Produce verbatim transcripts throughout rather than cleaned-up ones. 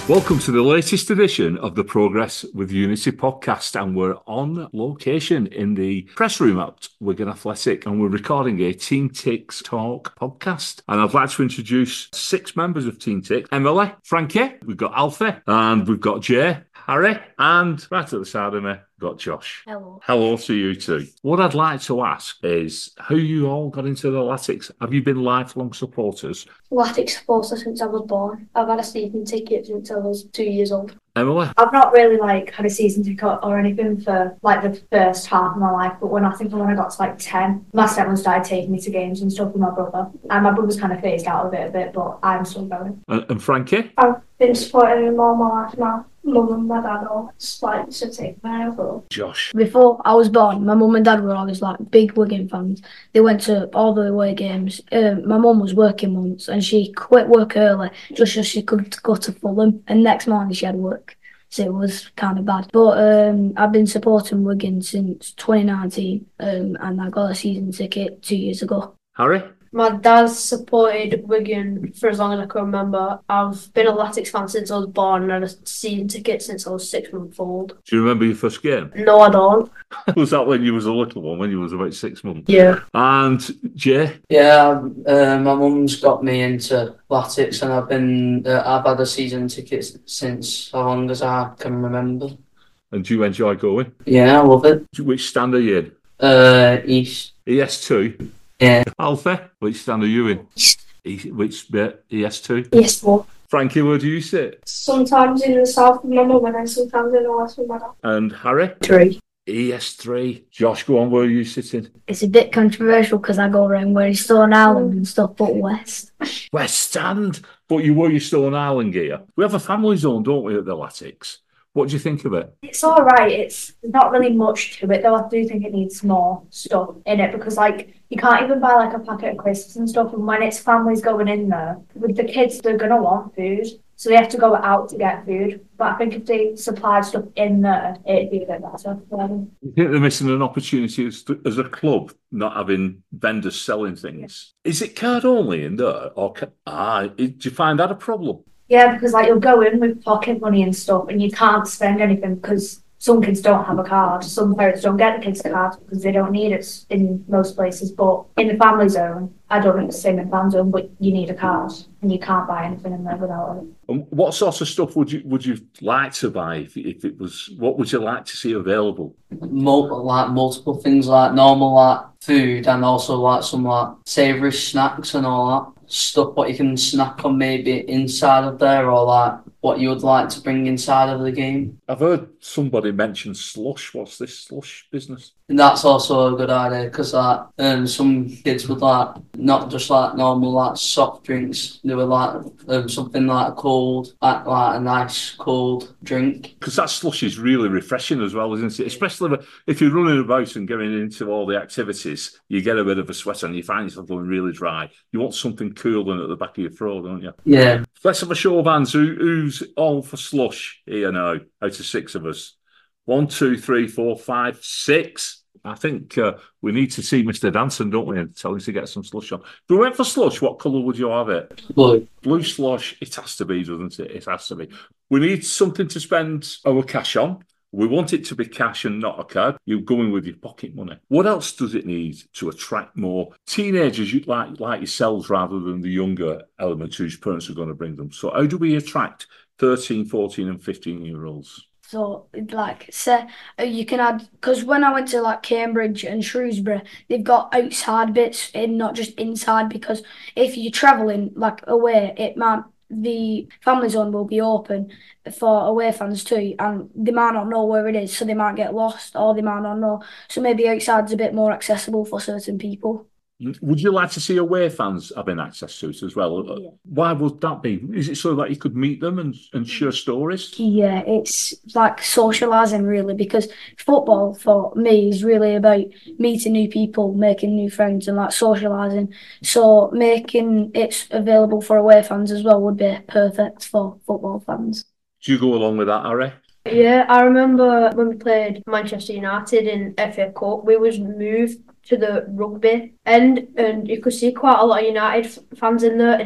Welcome to the latest edition of the Progress with Unity podcast, and we're on location in the press room at Wigan Athletic, and we're recording a Team Ticks Talk podcast. And I'd like to introduce six members of Team Ticks: Emily, Frankie, we've got Alfie, and we've got Jay, Harry, and right at the side of me, we've got Josh. Hello. Hello to you two. What I'd like to ask is how you all got into the Latics. Have you been lifelong supporters? Latics supporter since I was born. I've had a season ticket since I was two years old. Emily? I've not really like had a season ticket or anything for like the first half of my life, but when I think when I got to like ten, my stepmom started taking me to games and stuff with my brother, and my brother's kind of phased out of it a bit, but I'm still going. And, and Frankie? I've been supporting them all my life. My mum and my dad all like to take me over. Josh? Before I was born, my mum and dad were always like big Wigan fans. They went to all the away games. Um, my mum was working once and she quit work early just so she could go to Fulham, and next morning she had work. So it was kind of bad. But um, I've been supporting Wigan since twenty nineteen um, and I got a season ticket two years ago. Harry? My dad's supported Wigan for as long as I can remember. I've been a Latics fan since I was born and had a season ticket since I was six months old. Do you remember your first game? No, I don't. Was that when you was a little one, when you was about six months? Yeah. And Jay? Yeah, uh, my mum's got me into Latics, and I've been uh, I've had a season ticket since so long as I can remember. And do you enjoy going? Yeah, I love it. Which stand are you in? Uh, East. E S two? Yeah. Alfie, which stand are you in? E- which bit? E S two? Yes, four. Frankie, where do you sit? Sometimes in the south with my mum and then sometimes in the west with my dad. And Harry? Three. E S three. Josh, go on, where are you sitting? It's a bit controversial because I go around where Stone Island and stuff, but west. West Stand. But you wore your Stone Island gear. We have a family zone, don't we, at the Latics? What do you think of it? It's all right. It's not really much to it, though. I do think it needs more stuff in it because, like, you can't even buy like a packet of crisps and stuff. And when it's families going in there with the kids, they're gonna want food, so they have to go out to get food. But I think if they supplied stuff in there, it'd be a bit better for them. You think they're missing an opportunity as, as a club, not having vendors selling things? Is it card only in there, or ca- ah? Do you find that a problem? Yeah, because like you'll go in with pocket money and stuff, and you can't spend anything because some kids don't have a card. Some parents don't get the kids cards because they don't need it in most places. But in the family zone, I don't think it's the same in fan zone, but you need a card, and you can't buy anything in there without it. And what sort of stuff would you would you like to buy if, if it was? What would you like to see available? Mul- like multiple things, like normal like food, and also like some like savoury snacks and all that stuff. What you can snack on maybe inside of there, or like what you would like to bring inside of the game. I've heard somebody mention slush. What's this slush business? And that's also a good idea because like um, some kids would like not just like normal like soft drinks. They would like um, something like cold, like, like a nice cold drink. Because that slush is really refreshing as well, isn't it? Especially if you're running about and getting into all the activities, you get a bit of a sweat and you find yourself going really dry. You want something cooling at the back of your throat, don't you? Yeah. Let's have a show of hands. Who, who's all for slush here now, out of six of us? One, two, three, four, five, six. I think uh, we need to see Mister Danson, don't we, and tell him to get some slush on. If we went for slush, what colour would you have it? Blue. Blue slush, it has to be, doesn't it? It has to be. We need something to spend our cash on. We want it to be cash and not a card. You're going with your pocket money. What else does it need to attract more teenagers like, like yourselves rather than the younger elements whose parents are going to bring them? So how do we attract thirteen, fourteen and fifteen-year-olds? So, like, say, uh, you can add, because when I went to, like, Cambridge and Shrewsbury, they've got outside bits and not just inside, because if you're travelling, like, away, it might, the family zone will be open for away fans too, and they might not know where it is, so they might get lost, or they might not know. So maybe outside's a bit more accessible for certain people. Would you like to see away fans having access to it as well? Yeah. Why would that be? Is it so that you could meet them and, and share stories? Yeah, it's like socialising really, because football for me is really about meeting new people, making new friends and like socialising. So making it available for away fans as well would be perfect for football fans. Do you go along with that, Harry? Yeah, I remember when we played Manchester United in F A Cup, we was moved to the rugby end, and you could see quite a lot of United fans in there, and it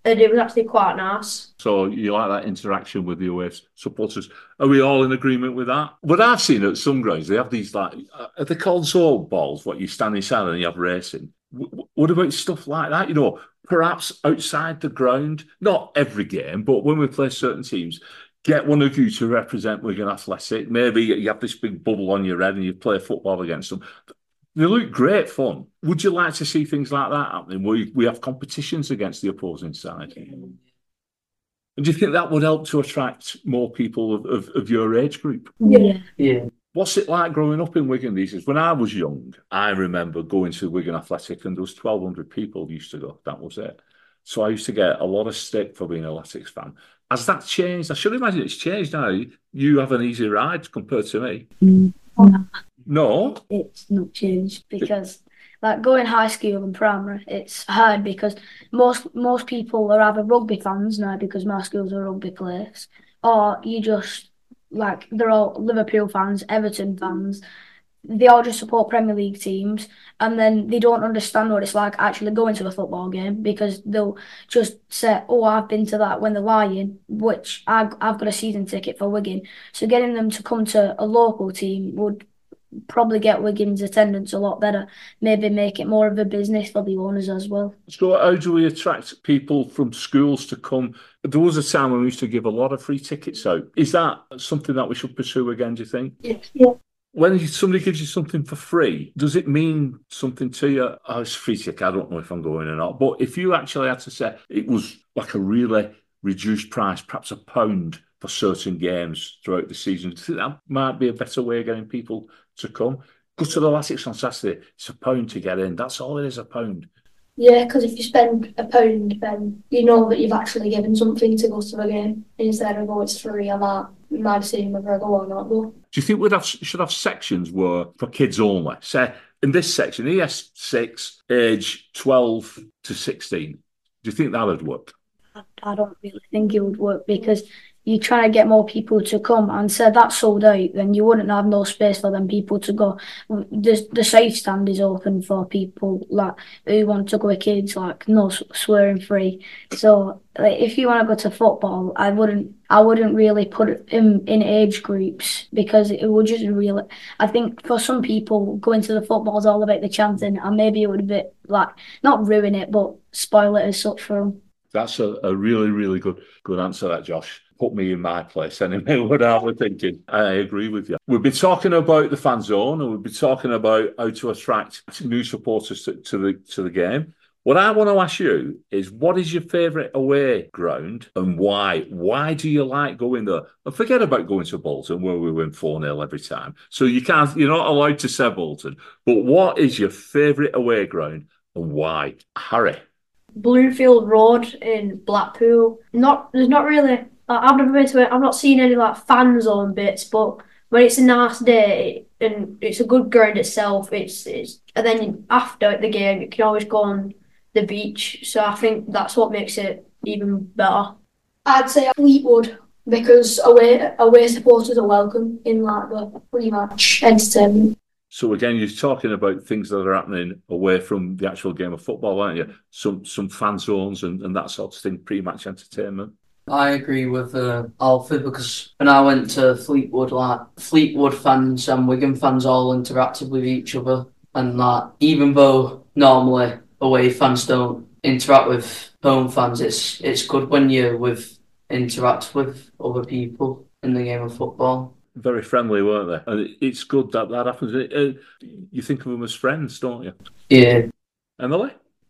and it was actually quite nice. So you like that interaction with the away supporters. Are we all in agreement with that? What I've seen at some grounds, they have these like, are they called zone balls, what you stand inside and you have racing? W- what about stuff like that? You know, perhaps outside the ground, not every game, but when we play certain teams, get one of you to represent Wigan Athletic. Maybe you have this big bubble on your head and you play football against them. They look great fun. Would you like to see things like that happening, where we have competitions against the opposing side? And do you think that would help to attract more people of, of, of your age group? Yeah. Yeah. What's it like growing up in Wigan these days? When I was young, I remember going to Wigan Athletic and there was twelve hundred people used to go. That was it. So I used to get a lot of stick for being an Athletics fan. Has that changed? I should imagine it's changed now. You have an easy ride compared to me. Mm, no, No? it's not changed because, like, going high school and primary, it's hard because most most people are either rugby fans now because my school's a rugby place, or you just like they're all Liverpool fans, Everton fans. They all just support Premier League teams, and then they don't understand what it's like actually going to a football game because they'll just say, "Oh, I've been to that," when they're lying. Which I've I've got a season ticket for Wigan, so getting them to come to a local team would probably get Wigan's attendance a lot better. Maybe make it more of a business for the owners as well. So how do we attract people from schools to come? There was a time when we used to give a lot of free tickets out. Is that something that we should pursue again, do you think? Yeah. Yeah. When somebody gives you something for free, does it mean something to you? Oh, it's free ticket. I don't know if I'm going or not. But if you actually had to say it was like a really reduced price, perhaps a pound for certain games throughout the season, do you think that might be a better way of getting people to come? Go to the Latics on Saturday. It's a pound to get in. That's all it is, a pound. Yeah, because if you spend a pound, then you know that you've actually given something to go to the game instead of, oh, it's free, and that my decision whether I go or not go. Do you think we'd have should have sections where for kids only? Say in this section, E S six, age twelve to sixteen. Do you think that would work? I, I don't really think it would work because you're trying to get more people to come, and say that's sold out, then you wouldn't have no space for them people to go. The the south stand is open for people like who want to go with kids, like no swearing free. So like, if you want to go to football, I wouldn't I wouldn't really put it in in age groups because it would just really. I think for some people, going to the football is all about the chanting, and maybe it would be like not ruin it, but spoil it as such for them. That's a, a really, really good good answer, that, Josh. Put me in my place anyway, what I was thinking. I agree with you. We've been talking about the fan zone, and we've been talking about how to attract new supporters to, to the to the game. What I want to ask you is, what is your favourite away ground and why? Why do you like going there? And forget about going to Bolton where we win four nil every time. So you can't, you're not allowed to say Bolton. But what is your favourite away ground and why? Harry? Bloomfield Road in Blackpool. Not there's not really. I've never been to it. I've not seen any like fan zone bits, but when it's a nice day and it's a good ground itself, it's it's and then after the game you can always go on the beach. So I think that's what makes it even better. I'd say Fleetwood because away away supporters are welcome in like the pre-match entertainment. So again, you're talking about things that are happening away from the actual game of football, aren't you? Some some fan zones and, and that sort of thing, pre-match entertainment. I agree with uh, Alfie because when I went to Fleetwood, like Fleetwood fans and Wigan fans all interacted with each other, and that even though normally away fans don't interact with home fans, it's it's good when you with interact with other people in the game of football. Very friendly, weren't they? And it's good that that happens. Uh, you think of them as friends, don't you? Yeah. Emily?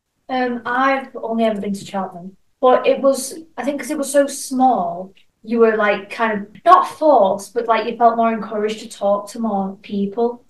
Um, I've only ever been to Cheltenham, but it was, I think because it was so small, you were like kind of, not forced, but like you felt more encouraged to talk to more people.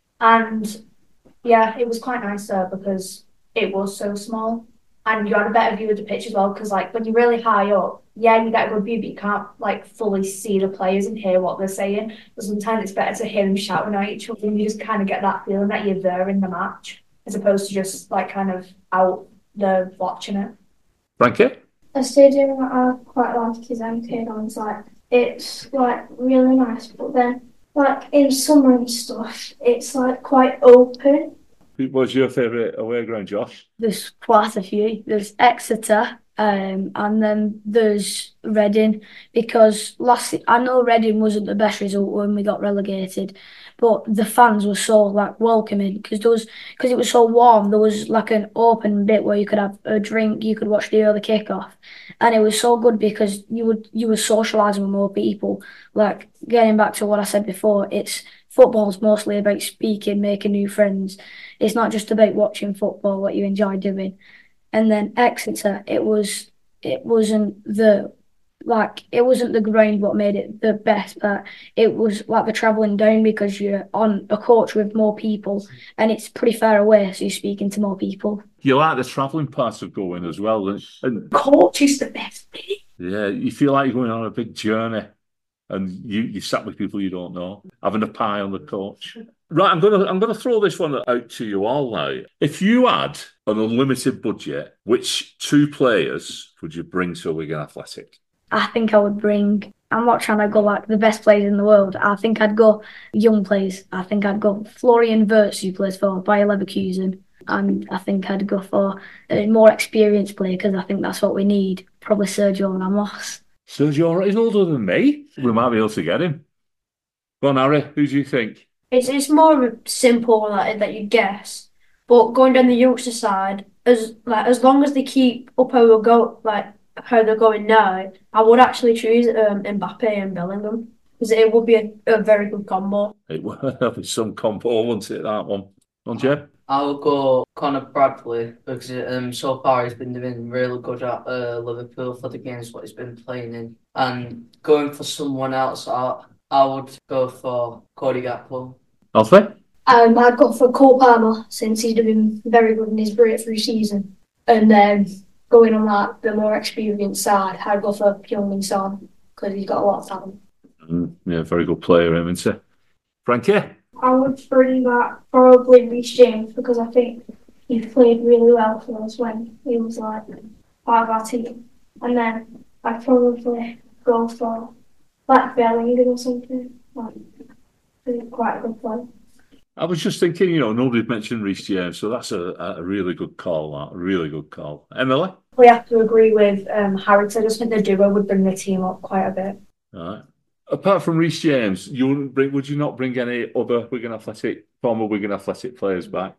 And yeah, it was quite nice there because it was so small. And you had a better view of the pitch as well, because like when you're really high up, yeah, you get a good view, but you can't like fully see the players and hear what they're saying. But sometimes it's better to hear them shouting at each other, and you just kind of get that feeling that you're there in the match, as opposed to just like kind of out there watching it. Frankie? A stadium that I quite like is M K Dons. Like it's like really nice, but then like in summer and stuff, it's like quite open. Who was your favourite away ground, Josh? There's quite a few. There's Exeter, Um, and then there's Reading, because last I know Reading wasn't the best result when we got relegated, but the fans were so like welcoming because there was because it was so warm. There was like an open bit where you could have a drink, you could watch the early kickoff, and it was so good because you would you were socialising with more people. Like getting back to what I said before, it's football's mostly about speaking, making new friends. It's not just about watching football, what you enjoy doing. And then Exeter, it was it wasn't the like it wasn't the ground what made it the best, but it was like the travelling down because you're on a coach with more people and it's pretty far away, so you're speaking to more people. You like the travelling part of going as well, and, and Coach is the best bit. yeah, you feel like you're going on a big journey, and you you sat with people you don't know, having a pie on the coach. Right, I'm gonna I'm gonna throw this one out to you all now. If you had an unlimited budget, which two players would you bring to Wigan Athletic? I think I would bring. I'm not trying to go like the best players in the world. I think I'd go young players. I think I'd go Florian Wirtz, who plays for Bayer Leverkusen, and I think I'd go for a more experienced player because I think that's what we need. Probably Sergio Ramos. Sergio, he's older than me. We might be able to get him. Go on, Harry. Who do you think? It's it's more simple that that you guess, but going down the youngster side, as like as long as they keep up how we go, like how they're going now, I would actually choose um, Mbappe and Bellingham because it would be a, a very good combo. It will be some combo, won't it? That one. On Jeb? I'll go Conor Bradley because um, so far he's been doing really good at uh, Liverpool for the games what he's been playing in. And going for someone else, I, I would go for Cody Gakpo. Alfie? Um, I'd go for Cole Palmer since he's been very good in his breakthrough season. And then going on that, the more experienced side, I'd go for Heung-min Son because he's got a lot of talent. Mm, yeah, very good player, isn't he? Frankie? I would bring back probably Reece James because I think he played really well for us when he was like part of our team. And then I'd probably go for like Bellingham or something. Like, he's quite a good player. I was just thinking, you know, nobody's mentioned Reece James, so that's a, a really good call, that. A really good call. Emily? We have to agree with um, Harrington. I just think the duo would bring the team up quite a bit. All right. Apart from Reece James, you wouldn't bring, would you not bring any other Wigan Athletic, former Wigan Athletic players back?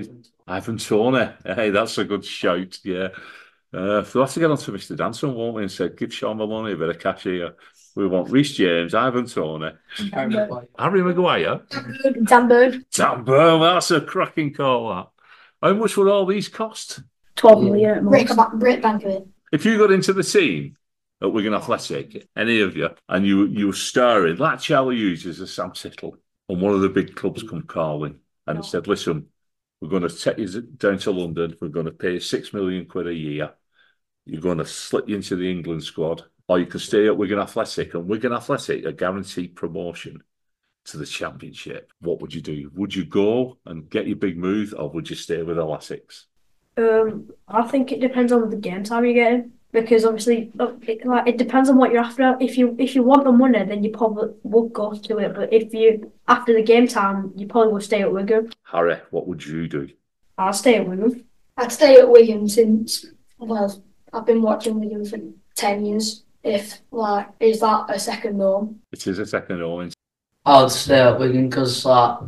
Ivan Toney. Hey, that's a good shout, yeah. Uh, we'll have to get on to Mister Danson, won't we, and say, give Sean Maloney a bit of cash here. We want Reece James, Ivan Toney, Harry Maguire, Dan Burn. Dan Burn. That's a cracking call, that. How much would all these cost? twelve million at Break, most. back, break bank of it. If you got into the team at Wigan Athletic, any of you, and you you were starring, like Charlie Hughes as a Sam Tittle, and one of the big clubs come calling, and he said, listen, we're going to take you down to London, we're going to pay you six million quid a year, you're going to slip you into the England squad, or you can stay at Wigan Athletic, and Wigan Athletic are guaranteed promotion to the Championship. What would you do? Would you go and get your big move, or would you stay with Athletics? Um, I think it depends on the game time you're getting. Because obviously, it, like it depends on what you're after. If you if you want the money, then you probably would go to it. But if you after the game time, you probably will stay at Wigan. Harry, what would you do? I'll stay at Wigan. I'd stay at Wigan since, well, I've been watching Wigan for ten years. If, like, is that a second home? It is a second home. I'd stay at Wigan because like,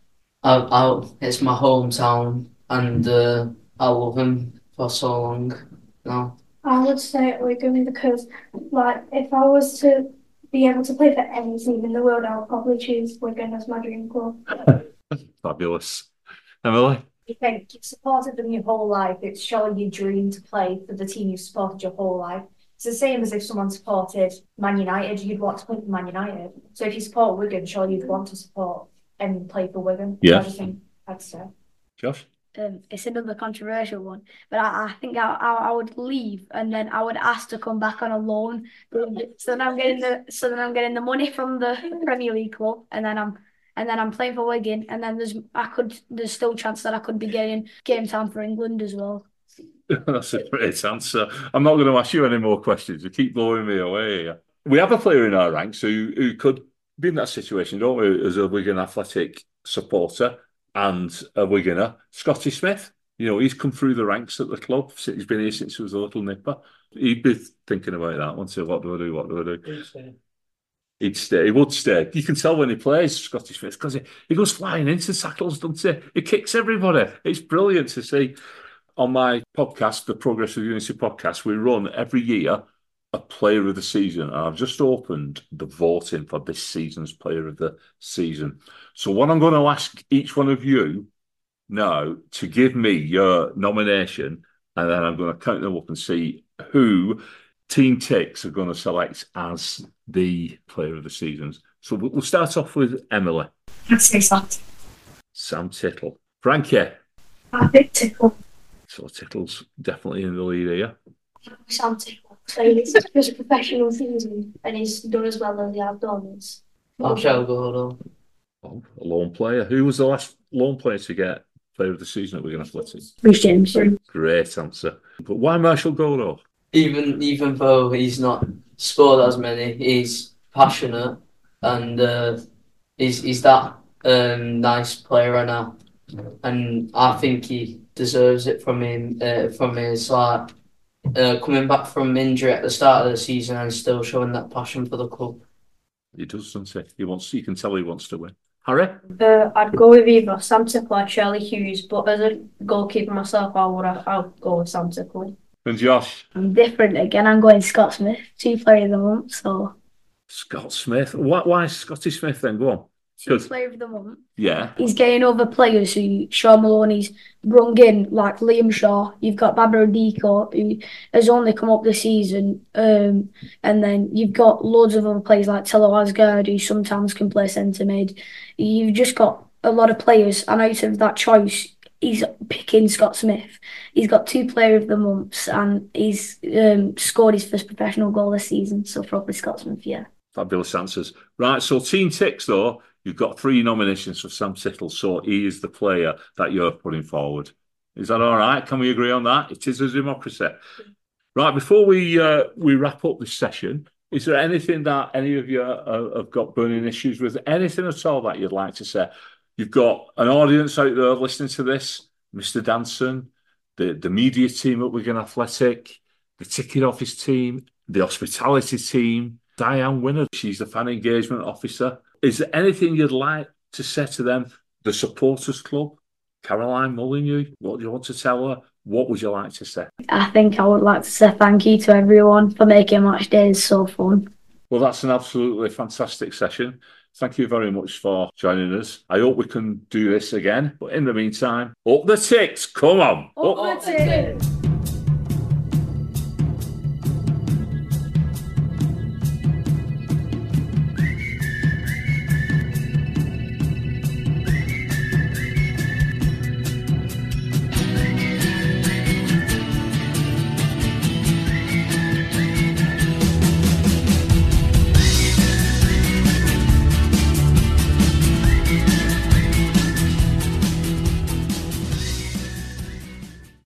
I, I, it's my hometown and uh, I love him for so long. You know? I would stay at Wigan because, like, if I was to be able to play for any team in the world, I would probably choose Wigan as my dream club. Fabulous. Emily? You think you've supported them your whole life, it's surely your dream to play for the team you've supported your whole life. It's the same as if someone supported Man United, you'd want to play for Man United. So if you support Wigan, surely you'd want to support and play for Wigan. Yeah. So I think I'd say. Josh? Um, it's another controversial one, but I, I think I, I I would leave and then I would ask to come back on a loan. So then I'm getting the so then I'm getting the money from the Premier League club, and then I'm and then I'm playing for Wigan, and then there's I could there's still a chance that I could be getting game time for England as well. That's a great answer. I'm not going to ask you any more questions. You keep blowing me away here. We have a player in our ranks who who could be in that situation, don't we, as a Wigan Athletic supporter and a Wiganer, Scotty Smith. You know, he's come through the ranks at the club. He's been here since he was a little nipper. He'd be thinking about that once. What do I do? What do I do? He'd stay. He would stay. You can tell when he plays, Scotty Smith, because he, he goes flying into tackles, doesn't he? He kicks everybody. It's brilliant to see. On my podcast, the Progress with Unity podcast, we run every year a Player of the Season. And I've just opened the voting for this season's Player of the Season. So what I'm going to ask each one of you now to give me your nomination, and then I'm going to count them up and see who Team Ticks are going to select as the Player of the Seasons. So we'll start off with Emily. I'd say Sam. Sam Tittle. Frankie. I think Tickle. So Tittle's definitely in the lead here. Sam Tickle. So it's just a professional season and he's done as well as he has done. It's I shall go though. Oh, a lone player. Who was the last lone player to get Player of the Season at Wigan Athletic? Reece James. Great answer. But why Marshall Goldorf? Even even though he's not scored as many, he's passionate and uh, he's he's that um, nice player now, and I think he deserves it from him uh, from his like uh, coming back from injury at the start of the season and still showing that passion for the club. He does, doesn't he? He wants. You can tell he wants to win. Harry? Uh, I'd go with either Sam Tickle or Shirley Hughes, but as a goalkeeper myself, I would I'll go with Sam Tickle. And Josh? I'm different again. I'm going Scott Smith, two player of the month. So Scott Smith. Why, why Scotty Smith then? Go on. two Good. player of the month. Yeah. He's getting over players who Shaw Maloney's brung in, like Liam Shaw. You've got Babra Diko, who has only come up this season. Um, and then you've got loads of other players like Tello Asgard, who sometimes can play centre mid. You've just got a lot of players, and out of that choice, he's picking Scott Smith. He's got two player of the months, and he's um, scored his first professional goal this season. So probably Scott Smith, yeah. Fabulous answers. Right, so Team Ticks, though, you've got three nominations for Sam Tittle, so he is the player that you're putting forward. Is that all right? Can we agree on that? It is a democracy. Right, before we uh, we wrap up this session, is there anything that any of you uh, have got burning issues with? Anything at all that you'd like to say? You've got an audience out there listening to this, Mister Danson, the, the media team at Wigan Athletic, the ticket office team, the hospitality team, Diane Winner, she's the fan engagement officer. Is there anything you'd like to say to them? The supporters club, Caroline Molyneux, what do you want to tell her? What would you like to say? I think I would like to say thank you to everyone for making match days so fun. Well, that's an absolutely fantastic session. Thank you very much for joining us. I hope we can do this again. But in the meantime, up the ticks. Come on. Up the ticks.